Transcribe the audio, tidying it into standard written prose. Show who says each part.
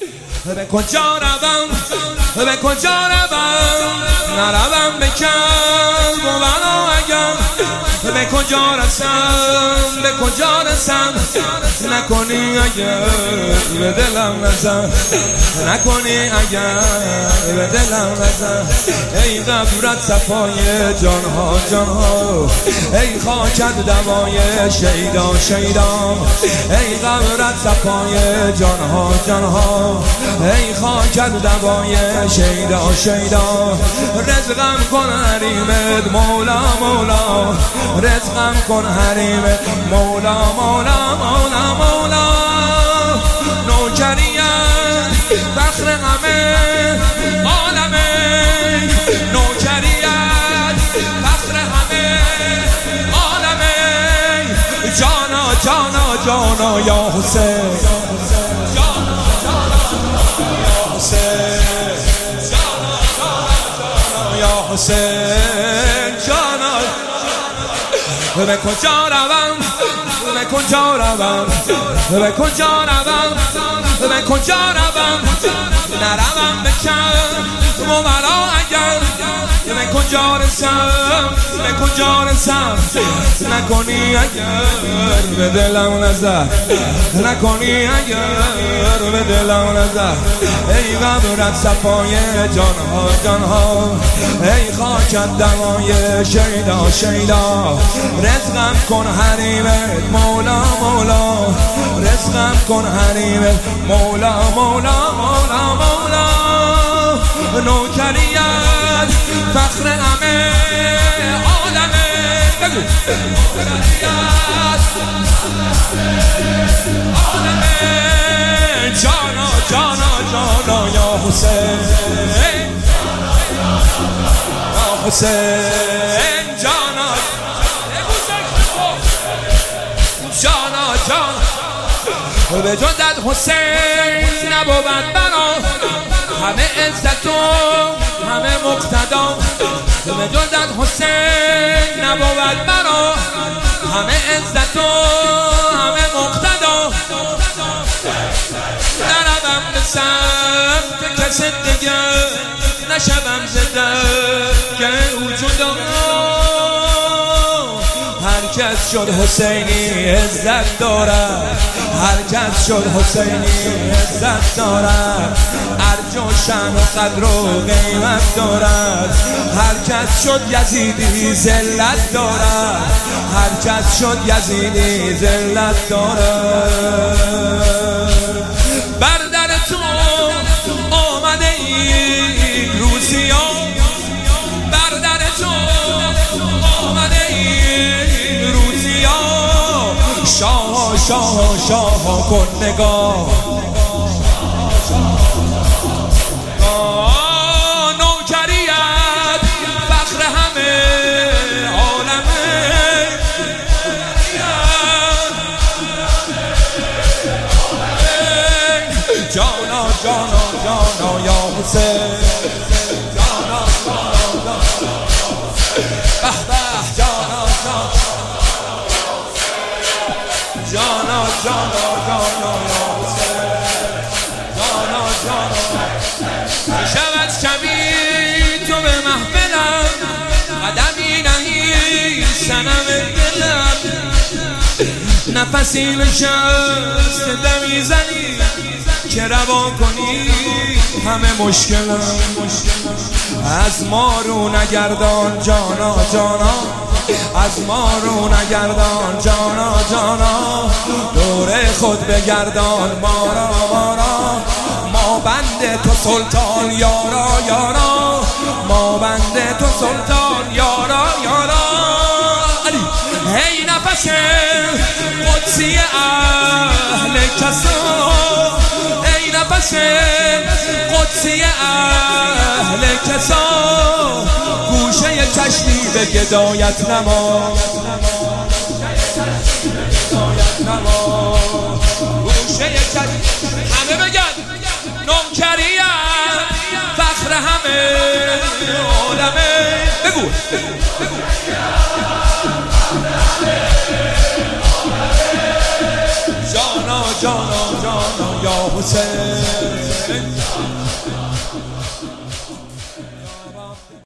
Speaker 1: به کجا روم به کجا روم نروم به کلب و بلا اگر به کجا رسم به کجا رسم نکنی اگر به دلم نزن نکنی اگر به دلم نزن ای قبرت صفای جانها جانها ای خاکت دوای شیدا شیدا ای قبرت صفای جانها جانها ای خاکت دوای شیدا شیدا رزقم کن حریمت مولا مولا رزقم کن حریمت مولا مولا مولا مولا نوکریت فخر همه عالمه نوکریت فخر همه عالمه جانا جانا جانا یا حسین جانا جانا یا حسین جانا جانا یا حسین جانا به کجا روم به کجا روم به کجا روم به کجا روم نروم به کلب و بلا اگر به کجا رسم به کجا رسم نکنی اگر به دلم نظر نکنی اگر به دلم نظر ای قبرت صفای جانها جانها ای خاکت دوای شیدا شیدا رزقم کن حریمت مولا مولا رزقم کن حریمت مولا مولا مولا مولا نوکریت فخر همه عالمه بگو نوکریت عالمه جانا جانا جانا یا حسین یا حسین جانا جانا جانا به جدت حسین نبود برا همه عزت و همه مقتدا به جدت حسین نبود برا همه عزت و همه مقتدا نروم به سمت کس دیگه نشوم زده که وجودا هر کس شد حسینی عزت دارد هر کس شد حسینی عزت دارد ارج و شأن و قدر و قیمت دارد هر کس شد یزیدی ذلت دارد هر کس شد یزیدی ذلت دارد بر در تو آمده ای روزی ها بر در تو آمده ای روزی ها شاه شاه شاه کن نگاه نوکریت فخر همه عالمه جانا جانا جانا یا حسین جانا جانا به به جانا جانا جانا جانا یا حسین جانا جانا شود شبی تو به محفلم قدمی نهی سنم دلم نفسی نشست دمی زنی که روان کنی همه مشکلم از ما رو نگردان جانا جانا از ما رو نگردان جانا جانا دور خود بگردان مارا مارا ما بند تو سلطان یارا یارا ما بند تو سلطان یارا یارا علی هی نفس قدسی اهل کسا ای نفس قدسی اهل کسا گوشه چشمی به گدایت نما گوشه چشمی همه بگن نوکریت فخر همه عالمه بگو جانا جانا جانا یا حسین حسین